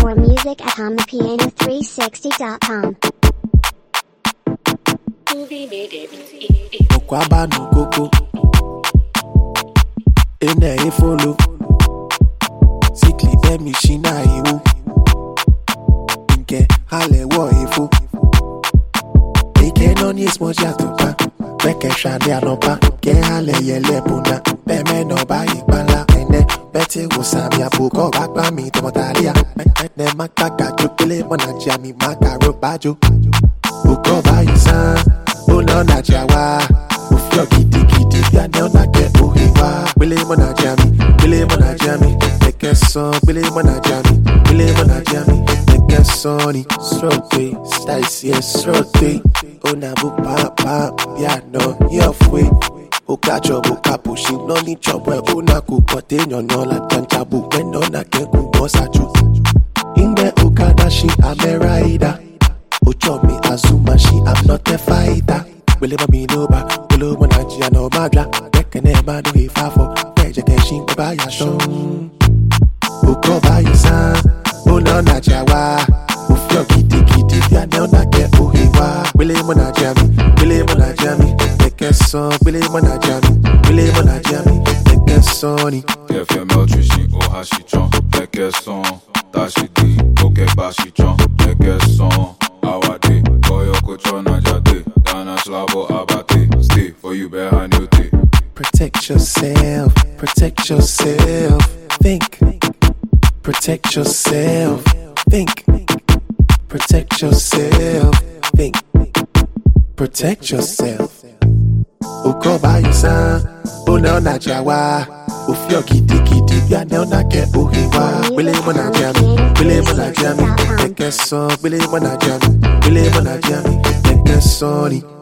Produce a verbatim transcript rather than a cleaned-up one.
More music at hum the piano three sixty dot com. Okwaba no koko ene e follow sikli be mi shina ewu nke hale wo efo ike no ni smoja tupa beke shade anopa ke hale yele puna be me no ba ipala ene beti wo sami abuko bagba mi tomotalia ne makaka jukele mona jami makaro bajo uko ba isa Uno na jawa, ufyo kiti kiti ya neo na ke uhiwa. Bile mo na jami, bile mo na jami, neke son. Bile mo na jami, bile mo na jami, neke soni. Srote, stice ye srote. Una bu pa pa, piano yofwe. Uka chobu kapushi, no ni chobwe. Una kupote nyono la tanchabu, weno na ke kubosa chu. Inge ukadashi ameraida. Uchomi azuma she I'm not a fighter. Bele mami no ba, bele mo Nigeria no magla. Beke ne ma do he fafo, beje ke shin ba ya shon. Uko ba yisa, uno na jawa. Ufyo kiti kiti ya ne na ke uhiwa. Bele mo Nigeria, bele mo Nigeria, beke son. Bele mo Nigeria, bele mo Nigeria, beke soni. If you maltrition or hashichon, beke son. Tashi di, oke bashichon, beke son. Awade, boyo kuchona jade, dana slavo abate, stay for you behind your day. Protect yourself, protect yourself, think. Protect yourself, think. Protect yourself, think. Protect yourself. Uko ba yusa, una na jawa. Ufyo kiti kiti ya neo na ke uhiwa. Bile mo na jami, bile mo na jami, neke son. Bile mo na jami, bile mo na jami, neke soni.